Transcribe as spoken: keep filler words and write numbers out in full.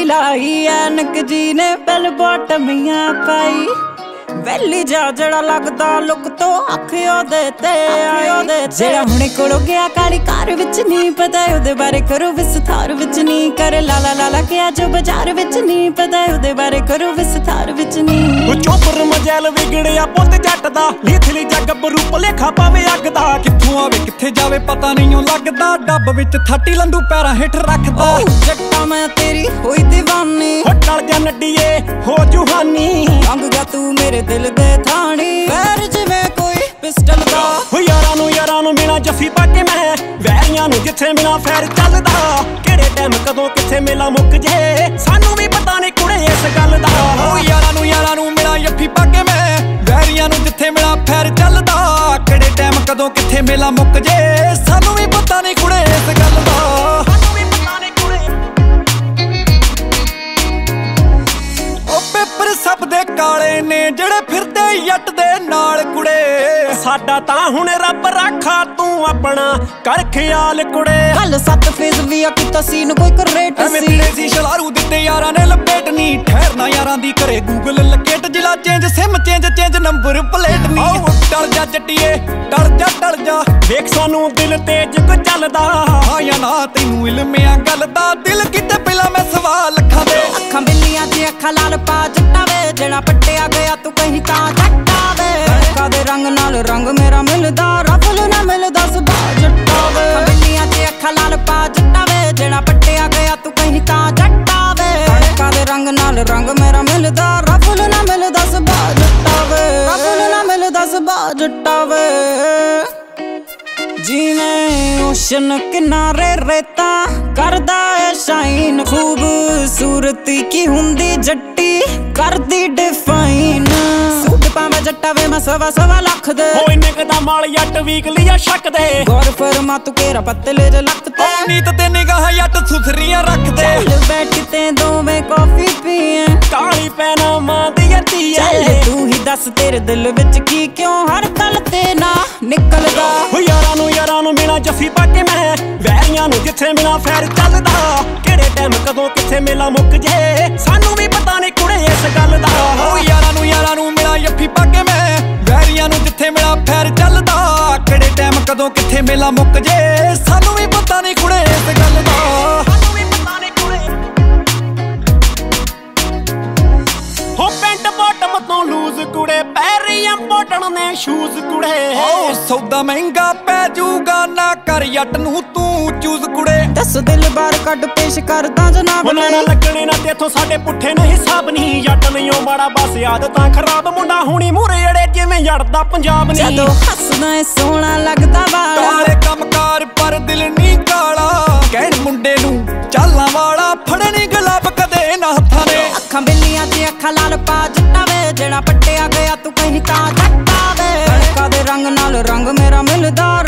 लाही ऐनक जी ने बेल बॉटमियां पाई वैली जा जड़ा लगदा लुक तो अख ओदे ते ओदे जेड़ा हुणे कोलों गया काली कार विच नहीं पता ओदे बारे करो विस्तार विच नहीं कर लाला लाला क्या जो बाजार विच नहीं पता ओदे बारे करो विस्तार विच नहीं ओ चोपर मजैल विगड़िया पुत जट दा लीथली जग बरूप लेखा पावे अग दा कित्थों आवे कित्थे जावे पता नहीं ओ लगदा डब विच थर्टी लंडू पैरां हेठ रखदा जट्टा मैं तेरी होई दीवानी हो टल जा नड्डीए हो जुहानी रंग गा तू मेरे दिल दे थानी पैर जिवें कोई पिस्टल दा हो यारां नू यारां नू मिला जफ्फी पा के मैं वैरियां नू जिथे मिला फैर चलदा किहड़े टाइम कदों किथे मिला मुक जे सानू भी पता नहीं कुड़े इस गल दा हो यारां नू यारां नू मिला जफ्फी पा के मैं वैरियां नू जिथे मिला फैर चलदा किहड़े टाइम कदों किथे मिला मुक जे सानू भी पता नहीं कुड़े इस गल दा सानू भी पता नहीं कुड़े ओ पेपर सब दे काले ने जेड़े फिरदे जट दे नाल कुड़े साडा तां हुण रब राखा तू अपना कर ख्याल कुड़े गल सत फेज भी आ किता सीन कोई करेट एवें सी तेरे सी शलारू दिते यारां ने लपेटनी ठहरना यारां दी करे गूगल लकेट जिला change sim change change number plate नी डर जा जट्टिए डर जा डर जा देख सानू दिल तेज को चलदा हां या ना तैनू इल्म आ गल दा दिल किते पिला मैं सवाल अखां दे अखां बिल्लियां च अखां लाल पा जट्टा वे जेड़ा पट्टिया गया तू कहीं तां जट्टा वे कणका दे रंग नाल रंग मेरा मिलदा रफल ना मिलदा सुभा जट्टा वे अखां बिल्लियां च अखां लाल पा जट्टा वे जेड़ा पट्टिया गया तू कहीं तां जट्टा वे कणका दे रंग नाल रंग मेरा मिलदा रफल ना मिलदा सुभा जट्टा वे रफल ना मिलदा सुभा जट्टा वे जिवें ओशन किनारे रेता करदा है शाइन खूबसूरती की हुंदी जट्टी करदी डिफाइन सूट पावे जट्टा वे मैं सवा सवा लख दे हो इन्ने कदा माल जट वीकली आ शक दे गौर फरमा तू केरा पत्तले ज लख ते ओ नीत ते निगाह जट सुथरियां रख दे चल बैठते दोवें कॉफी पीए काली पैना मां दी अती चल तू ही दस तेरे दिल विच की क्यों हर पल ते ना निकलदा हो यारां नू यारां नू मिला जफ्फी पा के मैं वैरियां नू जिथे मिला फैर चलदा किहड़े टाइम कदों किथे मिला मुक जे सानू भी पता नहीं कुड़े इस गल दा ओ यारां नू यारां नू मिला जफ्फी पा के मैं वैरियां नू जिथे मिला फैर चलदा किहड़े टाइम कदों किथे मिला मुक जे सानू भी पता नहीं कुड़े इस गल दा सानू भी पता नहीं कुड़े हो पेंट बॉटम तो लूज कुड़े पैरी इंपोर्टन ने शूज कुड़े ओ सौदा महंगा पै जूगा ना कर जट नू तू चूज कुड़े दस दिल बार कट पेश करदा जनाब ਉਹਨਾਂ ਨਾਲ ਲੱਗਣੇ ਨਾ ਤੇਥੋਂ ਸਾਡੇ ਪੁੱਠੇ ਨੇ ਹਿਸਾਬ ਨਹੀਂ ਜੱਟ ਨਹੀਂ ਉਹ ਮਾੜਾ ਬਸ ਆਦਤਾਂ ਖਰਾਬ ਮੁੰਡਾ ਹੁਣੀ ਮੂਰੇ ਅੜੇ ਜਿਵੇਂ ਜੜਦਾ ਪੰਜਾਬ ਨਹੀਂ ਜਦੋਂ ਹੱਸਦਾ ਏ ਸੋਹਣਾ ਲੱਗਦਾ ਵਾਲਾ ਕਾਲੇ ਕੰਮਕਾਰ ਪਰ ਦਿਲ ਨਹੀਂ ਕਾਲਾ ਕਹਿਣ ਮੁੰਡੇ ਨੂੰ ਚਾਲਾਂ ਵਾਲਾ ਫੜਨੀ ਗੁਲਾਬ ਕਦੇ ਨਾ ਹੱਥਾਂ ਨੇ ਅੱਖਾਂ ਬਿੱਲੀਆਂ ਚ ਅੱਖਾਂ ਲਾਲ ਪਾ ਜੱਟਾ ਵੇ ਜਿਹੜਾ ਪੱਟਿਆ ਗਿਆ ਤੂੰ ਕਹੀਂ ਤਾਂ ਜੱਟਾ ਵੇ ਕਣਕਾਂ ਦੇ ਰੰਗ ਨਾਲ ਰੰਗ ਮੇਰਾ ਮਿਲਦਾ